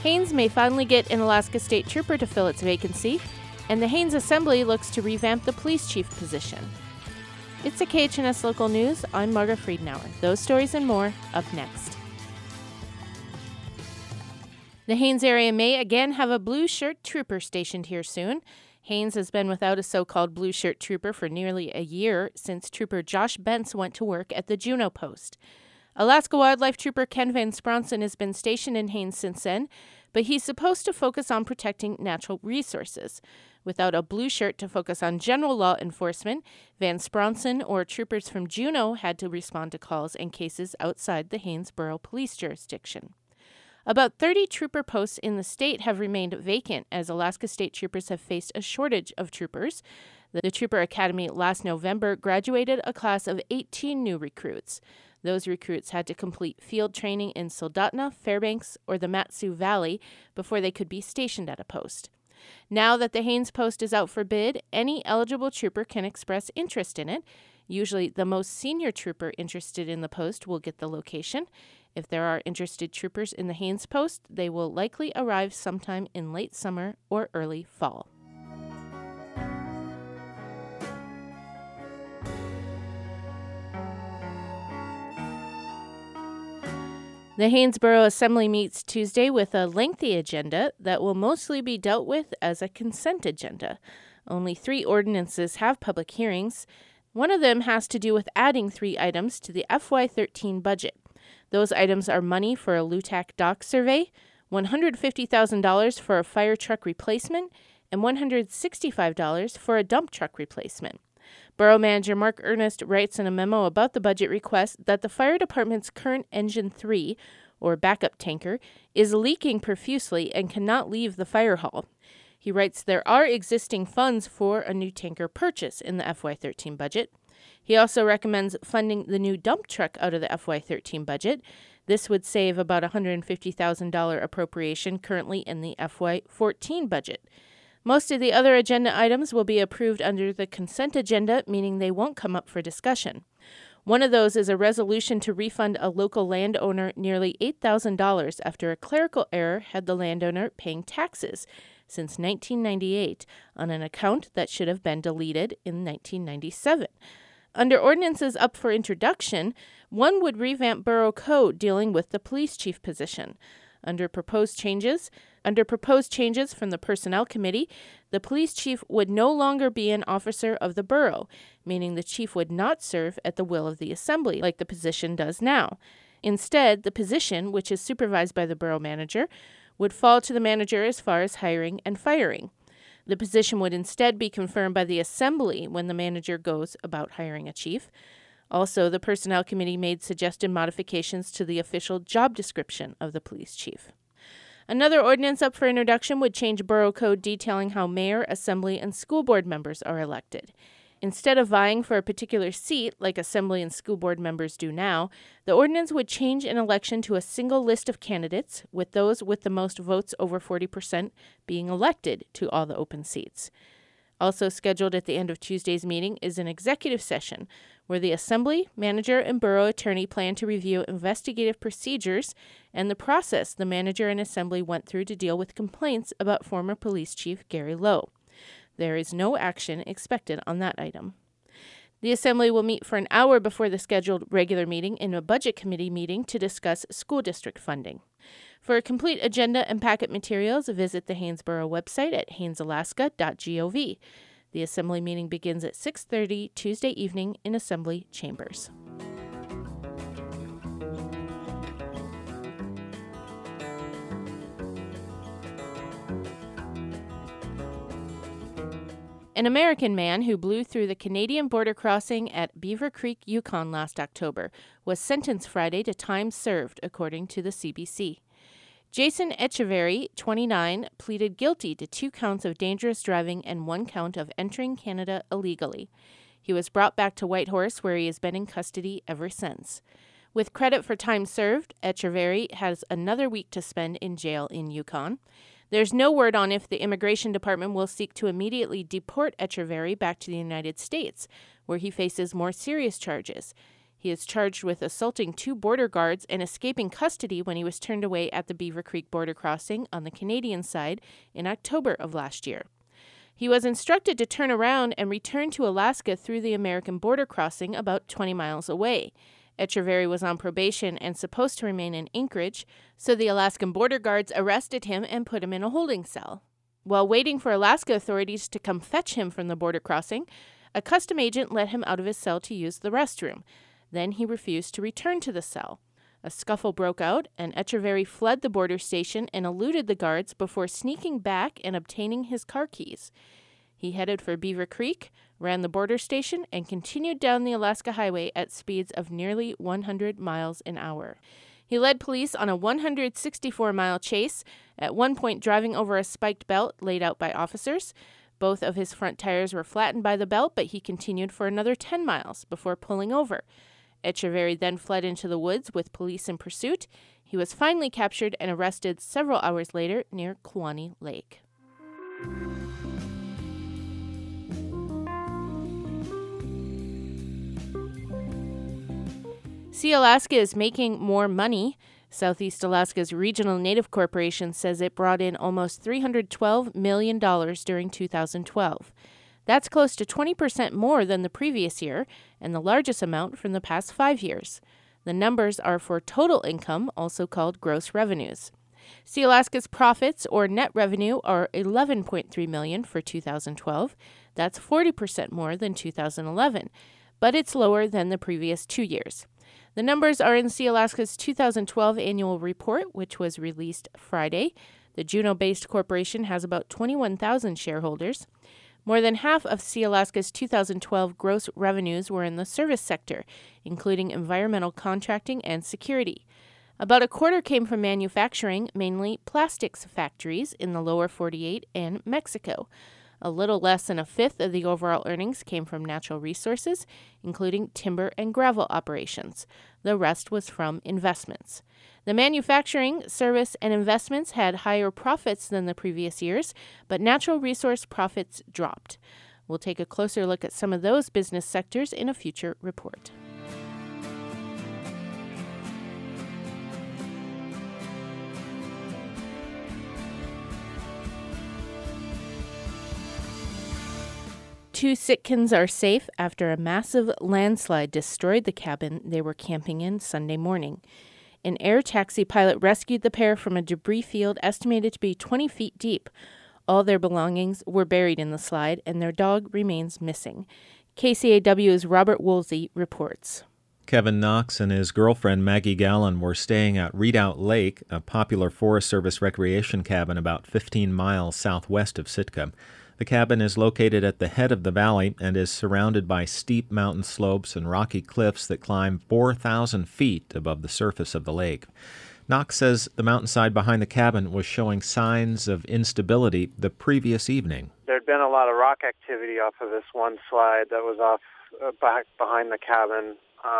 Haines may finally get an Alaska State Trooper to fill its vacancy, and the Haines Assembly looks to revamp the police chief position. It's a KHNS Local News. I'm Marga Friedenauer. Those stories and more up next. The Haines area may again have a blue shirt trooper stationed here soon. Haines has been without a so-called blue shirt trooper for nearly a year since Trooper Josh Bentz went to work at the Juneau Post. Alaska Wildlife Trooper Ken Van Spronson has been stationed in Haines since then, but he's supposed to focus on protecting natural resources. Without a blue shirt to focus on general law enforcement, Van Spronson or troopers from Juneau had to respond to calls and cases outside the Haines-Borough police jurisdiction. About 30 trooper posts in the state have remained vacant as Alaska State Troopers have faced a shortage of troopers. The Trooper Academy last November graduated a class of 18 new recruits. Those recruits had to complete field training in Soldotna, Fairbanks, or the Mat-Su Valley before they could be stationed at a post. Now that the Haines post is out for bid, any eligible trooper can express interest in it. Usually the most senior trooper interested in the post will get the location. If there are interested troopers in the Haines post, they will likely arrive sometime in late summer or early fall. The Haines-Borough Assembly meets Tuesday with a lengthy agenda that will mostly be dealt with as a consent agenda. Only 3 ordinances have public hearings. One of them has to do with adding 3 items to the FY13 budget. Those items are money for a LUTAC dock survey, $150,000 for a fire truck replacement, and $165 for a dump truck replacement. Borough Manager Mark Ernest writes in a memo about the budget request that the fire department's current Engine 3, or backup tanker, is leaking profusely and cannot leave the fire hall. He writes there are existing funds for a new tanker purchase in the FY13 budget. He also recommends funding the new dump truck out of the FY13 budget. This would save about $150,000 appropriation currently in the FY14 budget. Most of the other agenda items will be approved under the consent agenda, meaning they won't come up for discussion. One of those is a resolution to refund a local landowner nearly $8,000 after a clerical error had the landowner paying taxes since 1998 on an account that should have been deleted in 1997. Under ordinances up for introduction, one would revamp borough code dealing with the police chief position. Under proposed changes from the Personnel Committee, the police chief would no longer be an officer of the borough, meaning the chief would not serve at the will of the Assembly like the position does now. Instead, the position, which is supervised by the borough manager, would fall to the manager as far as hiring and firing. The position would instead be confirmed by the Assembly when the manager goes about hiring a chief. Also, the Personnel Committee made suggested modifications to the official job description of the police chief. Another ordinance up for introduction would change borough code detailing how mayor, assembly, and school board members are elected. Instead of vying for a particular seat, like assembly and school board members do now, the ordinance would change an election to a single list of candidates, with those with the most votes over 40% being elected to all the open seats. Also scheduled at the end of Tuesday's meeting is an executive session where the Assembly, manager, and borough attorney plan to review investigative procedures and the process the manager and Assembly went through to deal with complaints about former police chief Gary Lowe. There is no action expected on that item. The Assembly will meet for an hour before the scheduled regular meeting in a Budget Committee meeting to discuss school district funding. For a complete agenda and packet materials, visit the Haines-Borough website at hainesalaska.gov. The Assembly meeting begins at 6:30 Tuesday evening in Assembly chambers. An American man who blew through the Canadian border crossing at Beaver Creek, Yukon last October was sentenced Friday to time served, according to the CBC. Jason Echeverry, 29, pleaded guilty to 2 counts of dangerous driving and 1 count of entering Canada illegally. He was brought back to Whitehorse, where he has been in custody ever since. With credit for time served, Echeverry has another week to spend in jail in Yukon. There's no word on if the Immigration Department will seek to immediately deport Echeverry back to the United States, where he faces more serious charges. He is charged with assaulting 2 border guards and escaping custody when he was turned away at the Beaver Creek border crossing on the Canadian side in October of last year. He was instructed to turn around and return to Alaska through the American border crossing about 20 miles away. Echeverry was on probation and supposed to remain in Anchorage, so the Alaskan border guards arrested him and put him in a holding cell. While waiting for Alaska authorities to come fetch him from the border crossing, a custom agent let him out of his cell to use the restroom. Then he refused to return to the cell. A scuffle broke out, and Echeverry fled the border station and eluded the guards before sneaking back and obtaining his car keys. He headed for Beaver Creek, ran the border station, and continued down the Alaska Highway at speeds of nearly 100 miles an hour. He led police on a 164-mile chase, at one point driving over a spiked belt laid out by officers. Both of his front tires were flattened by the belt, but he continued for another 10 miles before pulling over. Echeverry then fled into the woods with police in pursuit. He was finally captured and arrested several hours later near Kewaunee Lake. Sealaska is making more money. Southeast Alaska's Regional Native Corporation says it brought in almost $312 million during 2012. That's close to 20% more than the previous year and the largest amount from the past 5 years. The numbers are for total income, also called gross revenues. Sealaska's profits, or net revenue, are $11.3 million for 2012. That's 40% more than 2011, but it's lower than the previous 2 years. The numbers are in Sealaska's 2012 annual report, which was released Friday. The Juneau-based corporation has about 21,000 shareholders. More than half of Sealaska's 2012 gross revenues were in the service sector, including environmental contracting and security. About a quarter came from manufacturing, mainly plastics factories in the lower 48 and Mexico. A little less than a fifth of the overall earnings came from natural resources, including timber and gravel operations. The rest was from investments. The manufacturing, service, and investments had higher profits than the previous years, but natural resource profits dropped. We'll take a closer look at some of those business sectors in a future report. Two Sitkins are safe after a massive landslide destroyed the cabin they were camping in Sunday morning. An air taxi pilot rescued the pair from a debris field estimated to be 20 feet deep. All their belongings were buried in the slide, and their dog remains missing. KCAW's Robert Woolsey reports. Kevin Knox and his girlfriend Maggie Gallen were staying at Redoubt Lake, a popular Forest Service recreation cabin about 15 miles southwest of Sitka. The cabin is located at the head of the valley and is surrounded by steep mountain slopes and rocky cliffs that climb 4,000 feet above the surface of the lake. Knox says the mountainside behind the cabin was showing signs of instability the previous evening. There'd been a lot of rock activity off of this one slide that was off back behind the cabin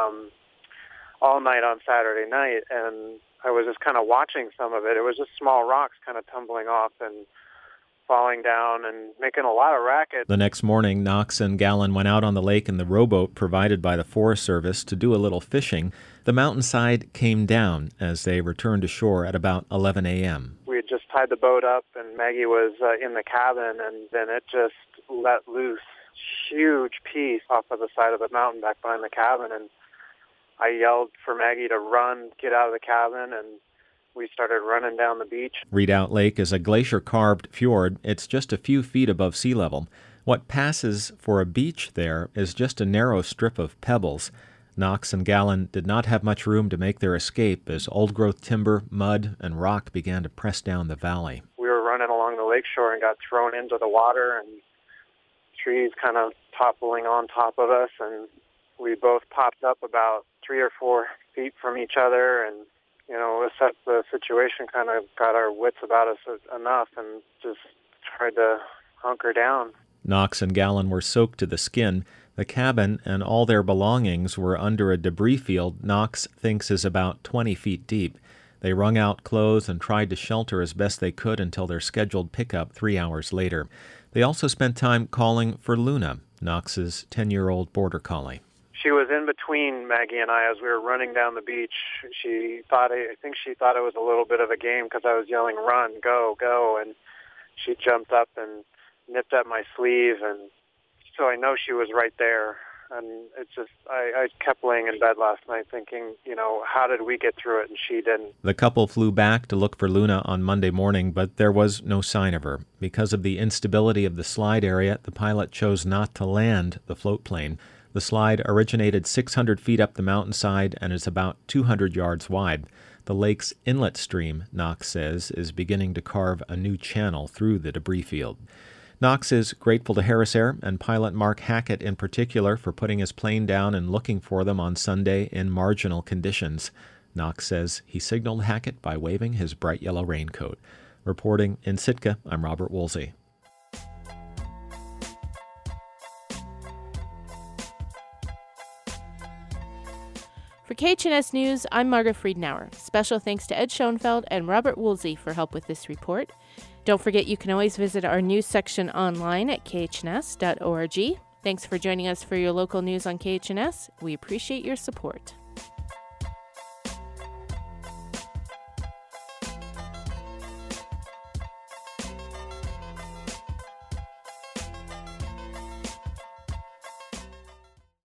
all night on Saturday night, and I was just kind of watching some of it. It was just small rocks kind of tumbling off and falling down and making a lot of racket. The next morning, Knox and Gallen went out on the lake in the rowboat provided by the Forest Service to do a little fishing. The mountainside came down as they returned to shore at about 11 a.m. We had just tied the boat up, and Maggie was in the cabin, and then it just let loose. Huge piece off of the side of the mountain back behind the cabin, and I yelled for Maggie to run, get out of the cabin, and we started running down the beach. Redoubt Lake is a glacier-carved fjord. It's just a few feet above sea level. What passes for a beach there is just a narrow strip of pebbles. Knox and Gallen did not have much room to make their escape as old-growth timber, mud, and rock began to press down the valley. We were running along the lakeshore and got thrown into the water, and trees kind of toppling on top of us, and we both popped up about 3 or 4 feet from each other, and assessed the situation, kind of got our wits about us enough and just tried to hunker down. Knox and Gallen were soaked to the skin. The cabin and all their belongings were under a debris field Knox thinks is about 20 feet deep. They wrung out clothes and tried to shelter as best they could until their scheduled pickup 3 hours later. They also spent time calling for Luna, Knox's 10-year-old border collie. She was was in between Maggie and I as we were running down the beach. I think she thought it was a little bit of a game because I was yelling, "Run, go, go," and she jumped up and nipped at my sleeve, and so I know she was right there. And it's just, I kept laying in bed last night thinking, how did we get through it and she didn't? The couple flew back to look for Luna on Monday morning, but there was no sign of her. Because of the instability of the slide area, the pilot chose not to land the float plane. The slide originated 600 feet up the mountainside and is about 200 yards wide. The lake's inlet stream, Knox says, is beginning to carve a new channel through the debris field. Knox is grateful to Harris Air and pilot Mark Hackett in particular for putting his plane down and looking for them on Sunday in marginal conditions. Knox says he signaled Hackett by waving his bright yellow raincoat. Reporting in Sitka, I'm Robert Woolsey. For KHNS News, I'm Margaret Friedenauer. Special thanks to Ed Schoenfeld and Robert Woolsey for help with this report. Don't forget you can always visit our news section online at khns.org. Thanks for joining us for your local news on KHNS. We appreciate your support.